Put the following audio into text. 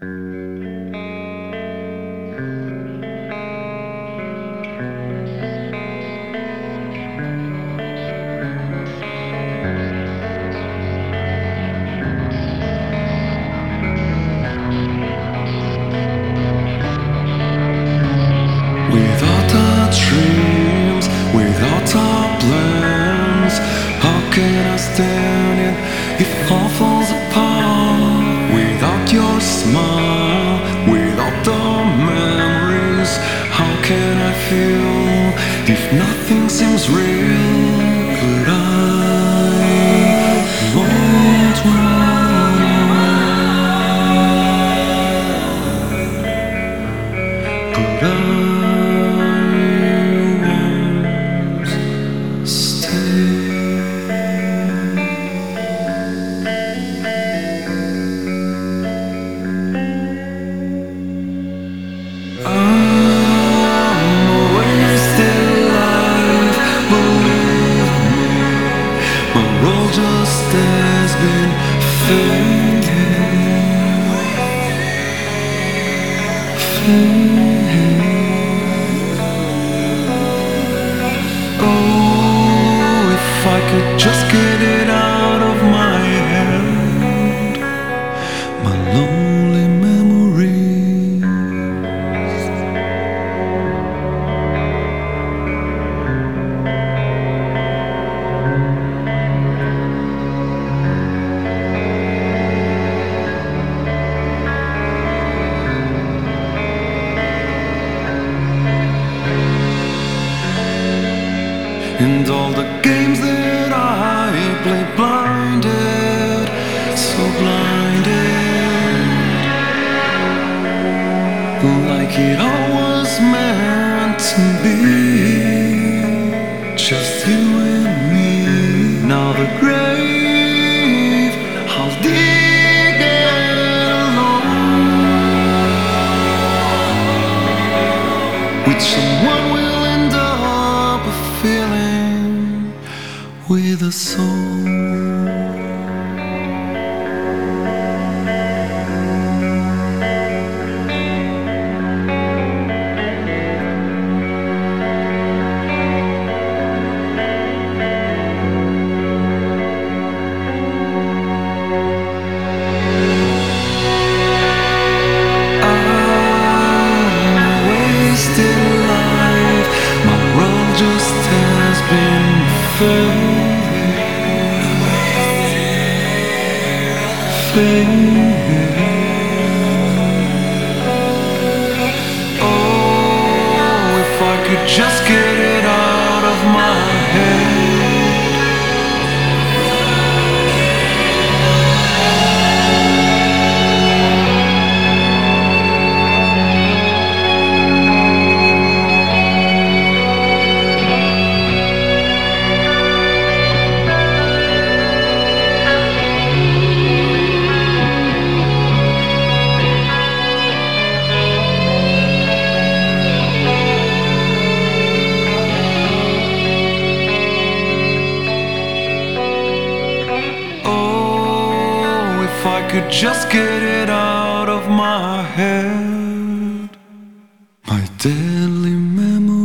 Without our dreams, without our plans, how can I stand it if all falls apart? Without your smile, without the memories, how can I feel if nothing seems real? Could I want one? Could I? Just has been oh, if I could just get it out of my head, my lonely memories. And all the games that I play blinded, so blinded, like it all was meant to be, just you and me. Now the grave, I'll dig it alone, with someone we'll end up feeling, with a soul. Oh, if I could just get it out of my head. If I could just get it out of my head, my deadly memory.